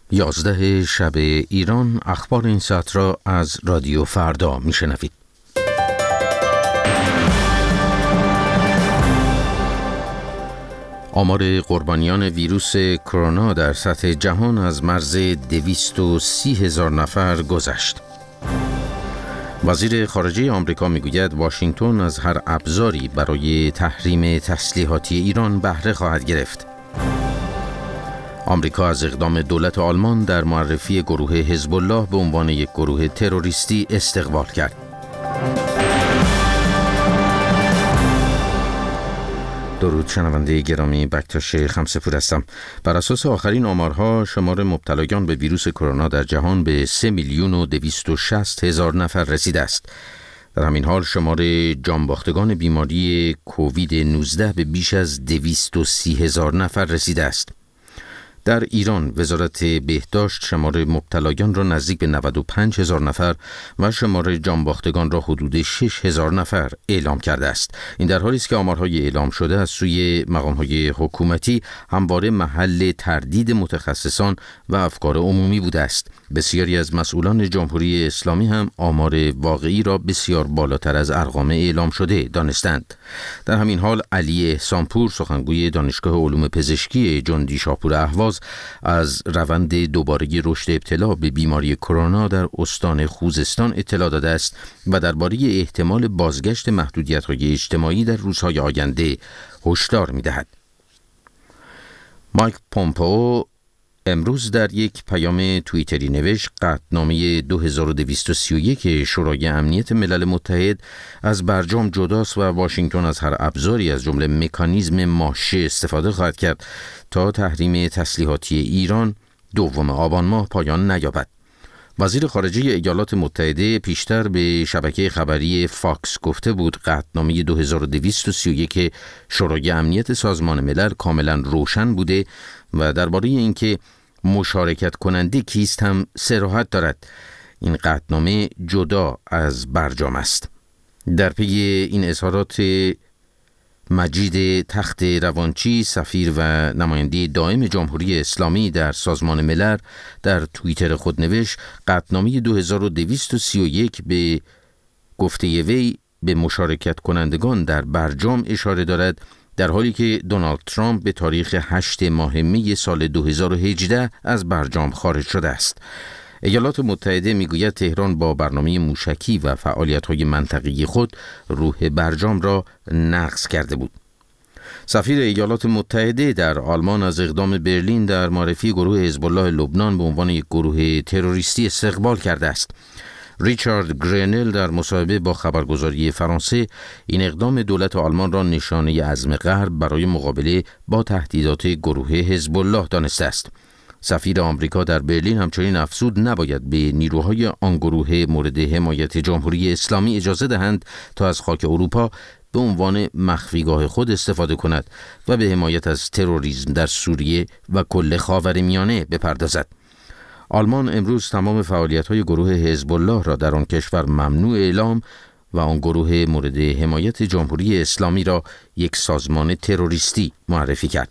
11 شب ایران. اخبار این ساعت را از رادیو فردا میشنوید. آمار قربانیان ویروس کرونا در سطح جهان از مرز 230,000 نفر گذشت. وزیر خارجه آمریکا میگوید واشنگتن از هر ابزاری برای تحریم تسلیحاتی ایران بهره خواهد گرفت. آمریکا از اقدام دولت آلمان در معرفی گروه حزب الله به عنوان یک گروه تروریستی استقبال کرد. درود شنونده گرامی، بکتاش خمسه‌پور هستم. بر اساس آخرین آمارها شمار مبتلایان به ویروس کرونا در جهان به 3,260,000 نفر رسیده است. در همین حال شمار جانباختگان بیماری کووید 19 به بیش از 230,000 نفر رسیده است. در ایران وزارت بهداشت شمار مبتلایان را نزدیک به 95,000 نفر و شمار جانباختگان را حدود 6,000 نفر اعلام کرده است. این در حالی است که آمارهای اعلام شده از سوی مقام‌های حکومتی همواره محل تردید متخصصان و افکار عمومی بوده است. بسیاری از مسئولان جمهوری اسلامی هم آمار واقعی را بسیار بالاتر از ارقام اعلام شده دانستند. در همین حال علی احسانپور، سخنگوی دانشگاه علوم پزشکی جندی شاپور اهواز، از روند دوباره رشد ابتلا به بیماری کرونا در استان خوزستان اطلاع داده است و درباره احتمال بازگشت محدودیت‌های اجتماعی در روزهای آینده هشدار می‌دهد. مایک پومپئو امروز در یک پیام توییتری نوشت قطعنامه 2231 شورای امنیت ملل متحد از برجام جداست و واشنگتن از هر ابزاری از جمله مکانیزم ماشه استفاده خواهد کرد تا تحریم تسلیحاتی ایران 2 آبان ماه پایان نیابد. وزیر خارجه ایالات متحده پیشتر به شبکه خبری فاکس گفته بود قطعنامه 2231 شورای امنیت سازمان ملل کاملا روشن بوده و درباره اینکه مشارکت کننده کیست هم صراحت دارد. این قطعنامه جدا از برجام است. در پی این اظهارات مجید تخت روانچی، سفیر و نماینده دائم جمهوری اسلامی در سازمان ملل، در توییتر خود نوشت قطعنامه 2231 به گفته وی به مشارکت کنندگان در برجام اشاره دارد، در حالی که دونالد ترامپ به تاریخ 8 ماه می سال 2018 از برجام خارج شده است. ایالات متحده میگوید تهران با برنامه موشکی و فعالیت‌های منطقه‌ای خود روح برجام را نقض کرده بود. سفیر ایالات متحده در آلمان از اقدام برلین در معرفی گروه حزب الله لبنان به عنوان یک گروه تروریستی استقبال کرده است. ریچارد گرینل در مصاحبه با خبرگزاری فرانسه این اقدام دولت آلمان را نشانه عزم غرب برای مقابله با تهدیدات گروه حزب الله دانسته است. سفیر آمریکا در برلین همچنین افزود نباید به نیروهای آن گروه مورد حمایت جمهوری اسلامی اجازه دهند تا از خاک اروپا به عنوان مخفیگاه خود استفاده کند و به حمایت از تروریسم در سوریه و کل خاورمیانه بپردازد. آلمان امروز تمام فعالیت‌های گروه حزب الله را در آن کشور ممنوع اعلام و آن گروه مورد حمایت جمهوری اسلامی را یک سازمان تروریستی معرفی کرد.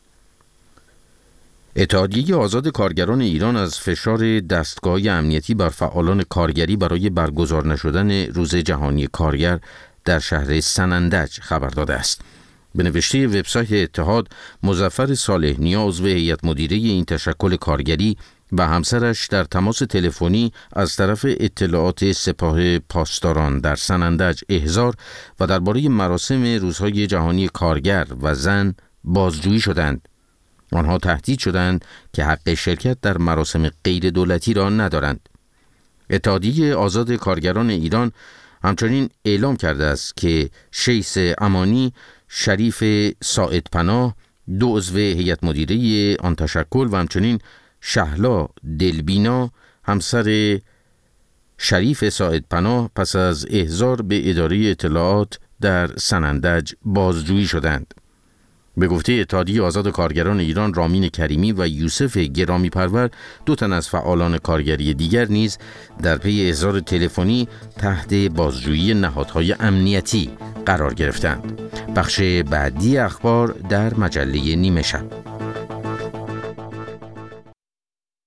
اتحادیه آزاد کارگران ایران از فشار دستگاه امنیتی بر فعالان کارگری برای برگزار نشدن روز جهانی کارگر در شهر سنندج خبر داده است. به نوشته وبسایت اتحاد، مظفر صالح نیا عضو هیئت مدیره این تشکل کارگری و همسرش در تماس تلفنی از طرف اطلاعات سپاه پاسداران در سنندج احضار و درباره مراسم روزهای جهانی کارگر و زن بازجویی شدند. آنها تهدید شدند که حق شرکت در مراسم غیر دولتی را ندارند. اتحادیه آزاد کارگران ایران همچنین اعلام کرده است که شیس امانی، شریف ساعدپناه، 2 عضو هیئت مدیره آن تشکل و همچنین شهلا دلبینا همسر شریف ساعدپناه پس از احضار به اداره اطلاعات در سنندج بازجویی شدند. به گفته اتحادیه آزاد کارگران ایران، رامین کریمی و یوسف گرامی پرور، 2 تن از فعالان کارگری دیگر نیز در پی احضار تلفنی تحت بازجویی نهادهای امنیتی قرار گرفتند. بخش بعدی اخبار در مجله نیمه شب.